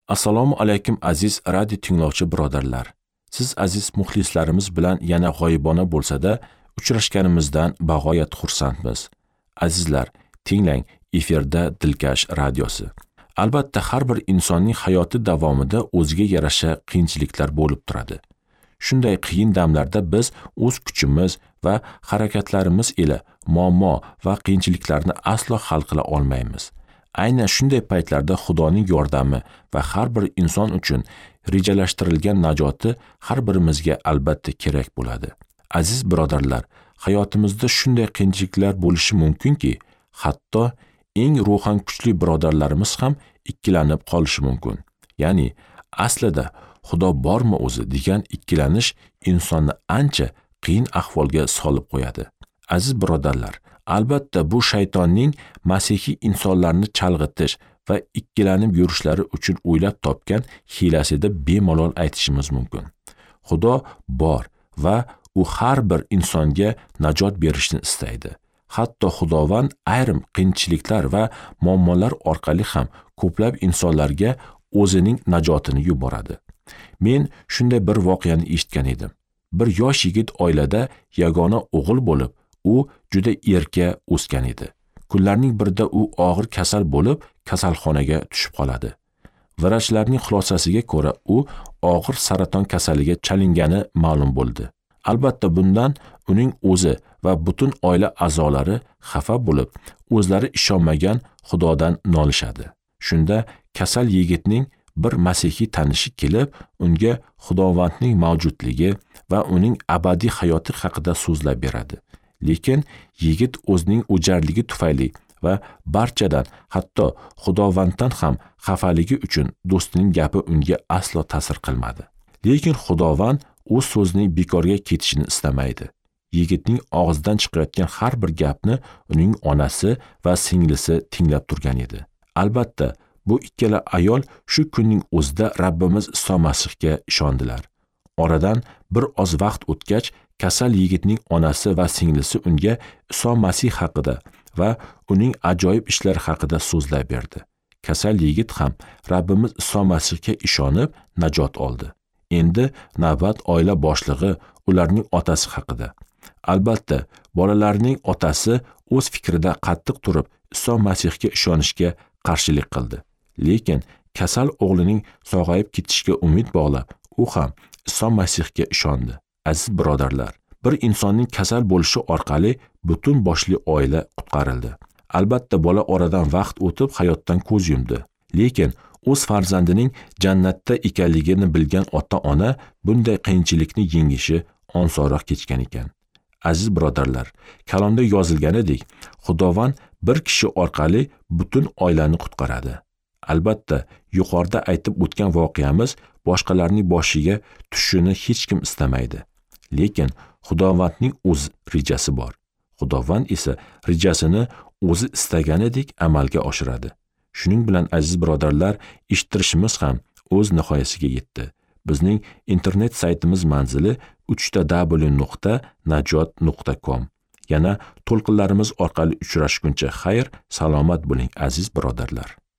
Assalomu alaykum aziz radio tinglovchi birodarlar. Siz aziz muxlislarimiz bilan yana g'oyibona bo'lsa-da uchrashganimizdan bag'oyat xursandmiz. Azizlar, tinglang, efirda Dilkash radiosi. Albatta har bir insonning hayoti davomida o'ziga yarasha qiyinchiliklar bo'lib turadi. Shunday qiyin damlarda biz o'z kuchimiz va harakatlarimiz ila muammo va qiyinchiliklarni aslo hal qila olmaymiz. Aynan shunday paytlarda Xudoning yordami va har bir inson uchun rejalashtirilgan najoti har birimizga albatta kerak bo'ladi. Aziz birodarlar, hayotimizda shunday qiyinchiliklar bo'lishi mumkinki, hatto eng ruhan kuchli birodarlarimiz ham ikkilanib qolishi mumkin. Ya'ni, aslida Xudo bormi o'zi degan ikkilanish insonni ancha qiyin ahvolga solib qo'yadi. Aziz birodarlar, albatta bu shaytonning masihiy insonlarni chalg'itish va ikkilanib yurishlari uchun o'ylab topgan hiylasi deb bemalol aytishimiz mumkin. Xudo bor va u har bir insonga najot berishni istaydi. Hatto Xudovand ayrim qiyinchiliklar va muammolar orqali ham ko'plab insonlarga o'zining najotini yuboradi. Men shunday bir voqeani eshitgan edim. Bir yosh yigit oilada yagona o'g'il bo'lib, u juda erka o'sgan edi. Kunlarning birida u og'ir kasal bo'lib, kasalxonaga tushib qoladi. Vrachlarning xulosasiga ko'ra, u og'ir saraton kasaliga chalingani ma'lum bo'ldi. Albatta bundan uning o'zi va butun oila a'zolari xafa bo'lib, o'zlari ishonmagan Xudodan nolishadi. Shunda kasal yigitning bir masihiy tanishi kelib, unga Xudovandning mavjudligi va uning abadiy hayoti haqida so'zlab beradi. Lekin yigit o'zining o'jarligi tufayli va barchadan, hatto Xudovanddan ham xafaligi uchun do'stining gapi unga aslo ta'sir qilmadi. Lekin Xudovand o'z so'zining bekorga ketishini istamaydi. Yigitning og'zidan chiqayotgan har bir gapni uning onasi va singlisi tinglab turgan edi. Albatta, bu ikkala ayol shu kunning o'zida Rabbimiz Iso Masihga ishondilar. Oradan bir oz vaqt o'tgach, kasal yigitning onasi va singlisi unga Iso Masih haqida va uning ajoyib ishlari haqida so'zlab berdi. Kasal yigit ham Rabbimiz Iso Masihga ishonib najot oldi. Endi navbat oila boshlig'i, ularning otasi haqida. Albatta, bolalarning otasi o'z fikrida qattiq turib, Iso Masihga ishonishga qarshilik qildi. Lekin kasal o'g'lining sog'ayib ketishiga umid bog'lab, u ham Iso Masihga ishondi. Aziz birodarlar, bir insonning kasal bo'lishi orqali butun boshli oila qutqarildi. Albatta bola oradan vaqt o'tib hayotdan ko'z yumdi. Lekin o'z farzandining jannatda ekanligini bilgan ota-ona bunday qiyinchilikni yengishi osonroq kechgan ekan. Aziz birodarlar, kalomda yozilganidek, Xudovand bir kishi orqali butun oilani qutqaradi. Albatta, yuqorida aytib o'tgan voqeamiz boshqalarning boshiga tushishini hech kim istamaydi. Lekin Xudovandning o'z rejasi bor. Xudovand esa rejasini o'zi istaganidek amalga oshiradi. Shuning bilan aziz birodarlar, eshittirishimiz ham o'z nihoyasiga yetdi. Bizning internet saytimiz manzili www.najot.com. Yana to'lqinlarimiz orqali uchrashguncha xayr, salomat bo'ling aziz birodarlar.